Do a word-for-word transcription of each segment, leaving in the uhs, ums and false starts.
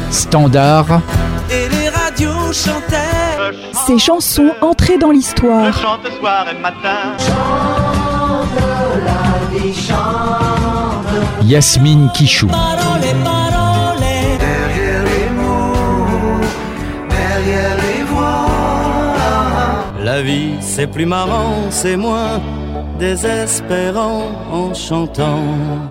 Standard. Et les radios chantaient ces chansons entrées dans l'histoire. Je chante soir et matin. Chante la vie, chante. Yasmine Quichou. Parole, parole. Derrière les mots, derrière les voix. La vie c'est plus marrant, c'est moins désespérant en chantant.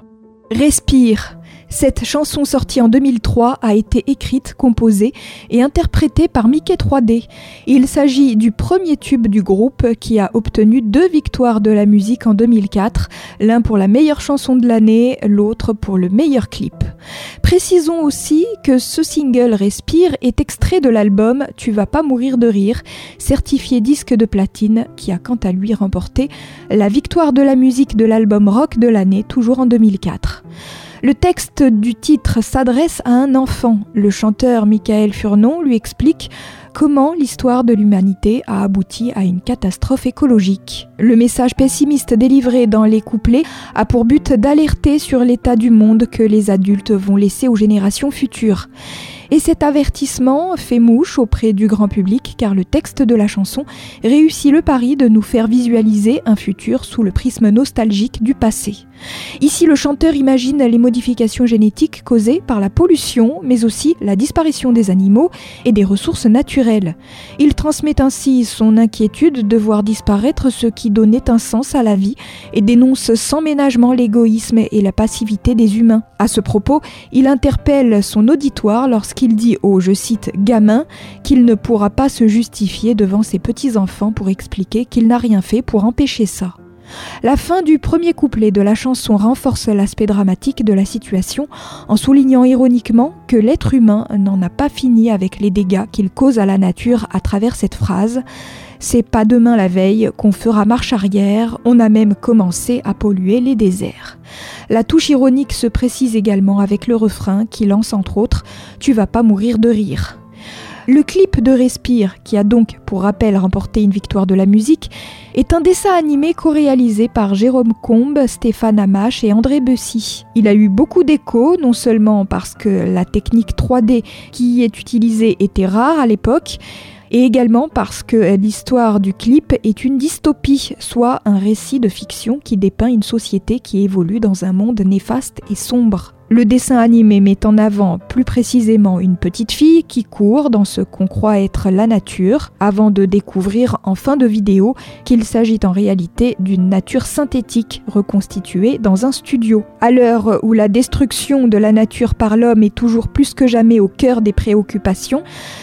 Respire. Cette chanson sortie en deux mille trois a été écrite, composée et interprétée par Mickey trois D. Il s'agit du premier tube du groupe qui a obtenu deux victoires de la musique en deux mille quatre, l'un pour la meilleure chanson de l'année, l'autre pour le meilleur clip. Précisons aussi que ce single Respire est extrait de l'album Tu vas pas mourir de rire, certifié disque de platine, qui a quant à lui remporté la victoire de la musique de l'album rock de l'année, toujours en deux mille quatre. Le texte du titre s'adresse à un enfant. Le chanteur Michael Furnon lui explique comment l'histoire de l'humanité a abouti à une catastrophe écologique. Le message pessimiste délivré dans les couplets a pour but d'alerter sur l'état du monde que les adultes vont laisser aux générations futures. Et cet avertissement fait mouche auprès du grand public car le texte de la chanson réussit le pari de nous faire visualiser un futur sous le prisme nostalgique du passé. Ici, le chanteur imagine les modifications génétiques causées par la pollution, mais aussi la disparition des animaux et des ressources naturelles. Il transmet ainsi son inquiétude de voir disparaître ce qui donnait un sens à la vie et dénonce sans ménagement l'égoïsme et la passivité des humains. À ce propos, il interpelle son auditoire lorsqu'il dit au, je cite, « gamin » qu'il ne pourra pas se justifier devant ses petits-enfants pour expliquer qu'il n'a rien fait pour empêcher ça. La fin du premier couplet de la chanson renforce l'aspect dramatique de la situation en soulignant ironiquement que l'être humain n'en a pas fini avec les dégâts qu'il cause à la nature à travers cette phrase. C'est pas demain la veille qu'on fera marche arrière, on a même commencé à polluer les déserts. La touche ironique se précise également avec le refrain qui lance entre autres « Tu vas pas mourir de rire ». Le clip de Respire, qui a donc pour rappel remporté une victoire de la musique, est un dessin animé co-réalisé par Jérôme Combe, Stéphane Amache et André Bessy. Il a eu beaucoup d'écho, non seulement parce que la technique trois D qui y est utilisée était rare à l'époque, et également parce que l'histoire du clip est une dystopie, soit un récit de fiction qui dépeint une société qui évolue dans un monde néfaste et sombre. Le dessin animé met en avant plus précisément une petite fille qui court dans ce qu'on croit être la nature, avant de découvrir en fin de vidéo qu'il s'agit en réalité d'une nature synthétique reconstituée dans un studio. À l'heure où la destruction de la nature par l'homme est toujours plus que jamais au cœur des préoccupations,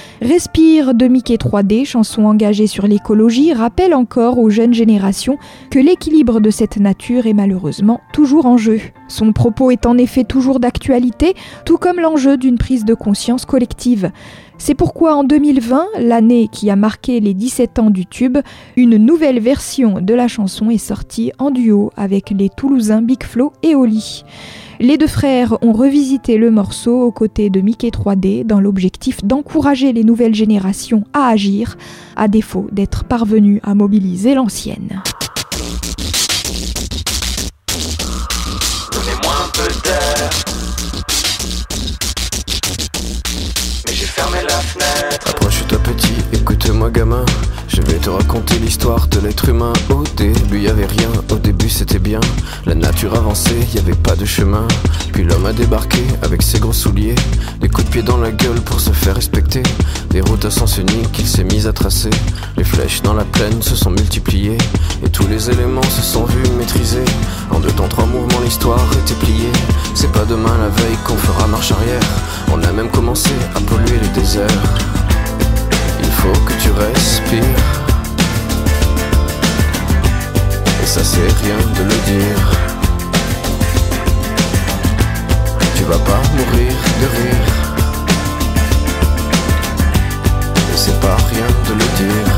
Respire de Mickey trois D, chanson engagée sur l'écologie, rappelle encore aux jeunes générations que l'équilibre de cette nature est malheureusement toujours en jeu. Son propos est en effet toujours d'actualité, tout comme l'enjeu d'une prise de conscience collective. C'est pourquoi en deux mille vingt, l'année qui a marqué les dix-sept ans du tube, une nouvelle version de la chanson est sortie en duo avec les Toulousains Big Flo et Oli. Les deux frères ont revisité le morceau aux côtés de Mickey trois D dans l'objectif d'encourager les nouvelles générations à agir, à défaut d'être parvenus à mobiliser l'ancienne. Donnez-moi un peu d'air, mais j'ai fermé la fenêtre. Approche-toi petit, écoute-moi gamin. Je vais te raconter l'histoire de l'être humain. Au début y avait rien, au début c'était bien. La nature avançait, y avait pas de chemin. Puis l'homme a débarqué avec ses gros souliers, des coups de pied dans la gueule pour se faire respecter. Des routes à sens unique qu'il s'est mis à tracer. Les flèches dans la plaine se sont multipliées et tous les éléments se sont vus maîtrisés. En deux temps trois mouvements l'histoire était pliée. C'est pas demain la veille qu'on fera marche arrière. On a même commencé à polluer les déserts. Il faut que tu respires, et ça c'est rien de le dire. Tu vas pas mourir de rire, et c'est pas rien de le dire.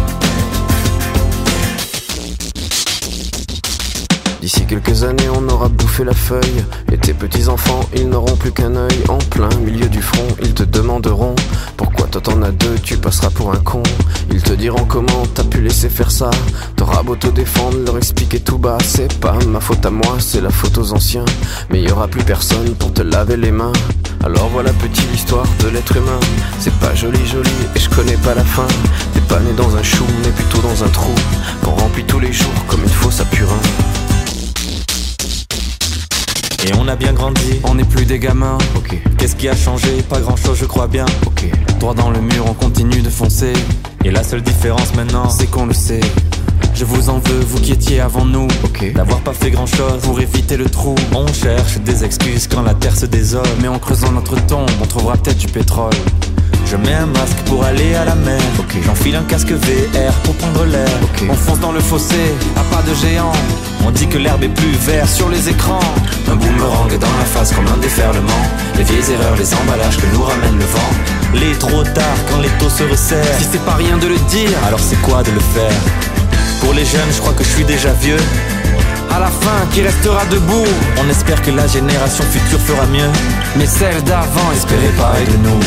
D'ici quelques années on aura bouffé la feuille, et tes petits enfants ils n'auront plus qu'un œil. En plein milieu du front ils te demanderont pourquoi toi t'en as deux, tu passeras pour un con. Ils te diront comment t'as pu laisser faire ça. T'auras beau te défendre, leur expliquer tout bas. C'est pas ma faute à moi, c'est la faute aux anciens. Mais y aura plus personne pour te laver les mains. Alors voilà petite l'histoire de l'être humain. C'est pas joli joli et je connais pas la fin. T'es pas né dans un chou mais plutôt dans un trou qu'on remplit tous les jours comme il faut sa purin. Et on a bien grandi, on n'est plus des gamins. Ok. Qu'est-ce qui a changé? Pas grand chose je crois bien. Ok. Droit dans le mur, on continue de foncer. Et la seule différence maintenant, c'est qu'on le sait. Je vous en veux, vous qui étiez avant nous, Ok. d'avoir pas fait grand chose pour éviter le trou. On cherche des excuses quand la terre se désole, mais en creusant notre tombe, on trouvera peut-être du pétrole. Je mets un masque pour aller à la mer. Ok. J'enfile un casque V R pour prendre l'air. Ok. On fonce dans le fossé, à pas de géant. On dit que l'herbe est plus verte sur les écrans. Un boomerang dans la face comme un déferlement. Les vieilles erreurs, les emballages que nous ramène le vent. Les trop tard quand les taux se resserrent. Si c'est pas rien de le dire, alors c'est quoi de le faire? Pour les jeunes, je crois que je suis déjà vieux. À la fin, qui restera debout? On espère que la génération future fera mieux. Mais celle d'avant espérait pareil de nous.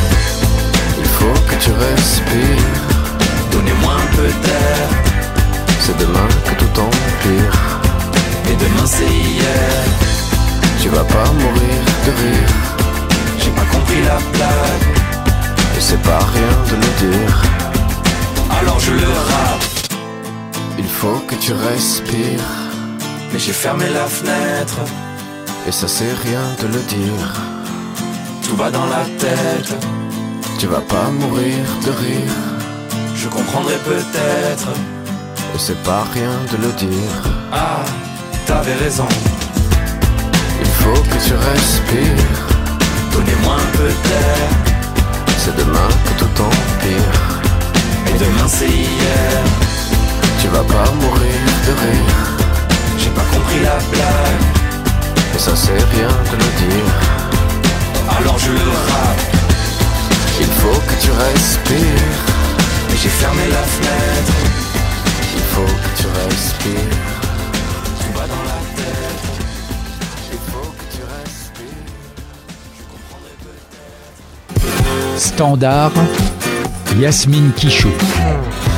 Il faut que tu respires. Donnez-moi un peu d'air. C'est demain que tout empire. Et demain c'est hier. Tu vas pas mourir de rire. J'ai pas compris la blague. Et c'est pas rien de le dire. Alors je le rappe. Il faut que tu respires. Mais j'ai fermé la fenêtre. Et ça c'est rien de le dire. Tout va dans la tête. Tu vas pas mourir de rire. Je comprendrai peut-être. Et c'est pas rien de le dire. Ah, t'avais raison. Il faut que tu respires. Donnez-moi un peu d'air. C'est demain que tout empire. Et demain c'est hier. Tu vas pas mourir de rire. J'ai pas compris la blague. Et ça c'est rien de le dire. Alors je le rappe. Il faut que tu respires. Mais j'ai fermé la fenêtre. Il faut que tu respires. Tout va dans la tête. Il faut que tu respires. Je comprendrai peut-être. Standard, Yasmine Quichou.